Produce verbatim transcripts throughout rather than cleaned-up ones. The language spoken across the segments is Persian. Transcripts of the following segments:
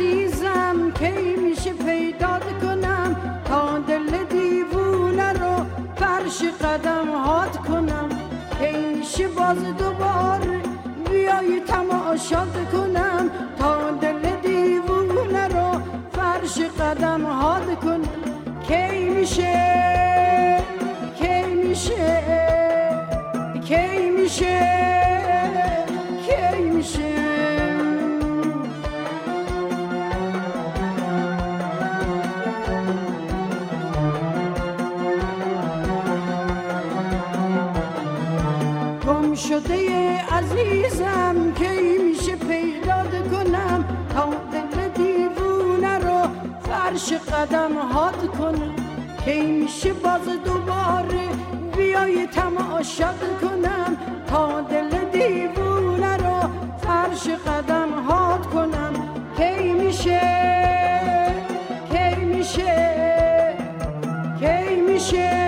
عزیزم کی میشه پیدا کنم تا دل دیوونه رو فرش قدم هات کنم کی میشه باز دوباره بیای تماشات کنم تا دل دیوونه رو فرش قدم هات کنم کی میشه کی میشه کی میشه کی میشه گم شده عزیزم کی میشه پیدا کنم تا دل دیوونه رو فرش قدم هات کنم کی میشه باز دوباره بیای تماشات کنم تا دل دیوونه رو فرش قدم هات کنم کی میشه کی میشه کی میشه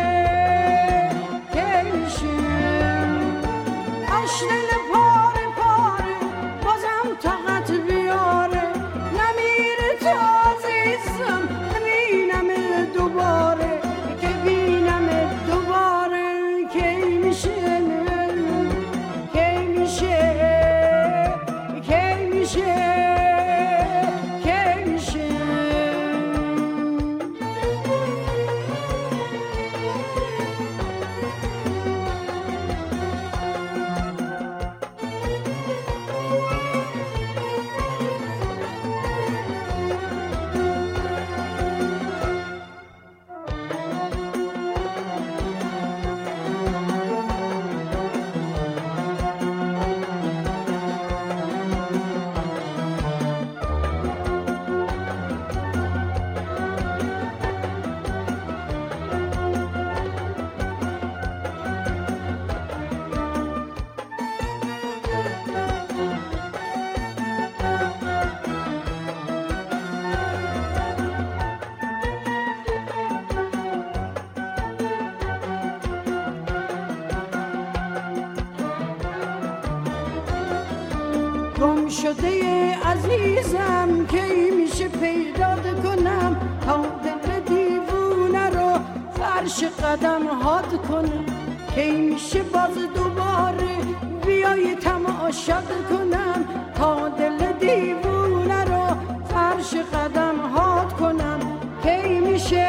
گم شده عزیزم کی میشه پیدا کنم تا دل دیوونه رو فرش قدم هات کنم کی میشه باز دوباره بیای تماشات کنم تا دل دیوونه رو فرش قدم هات کنم کی میشه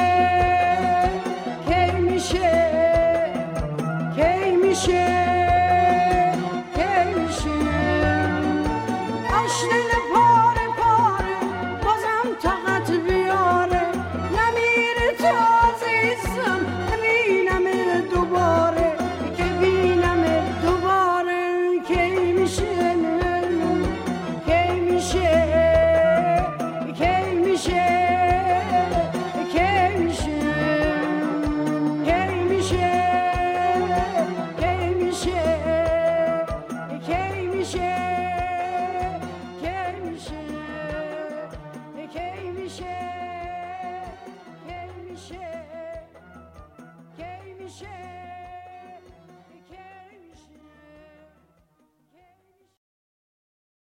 کی میشه کی میشه share.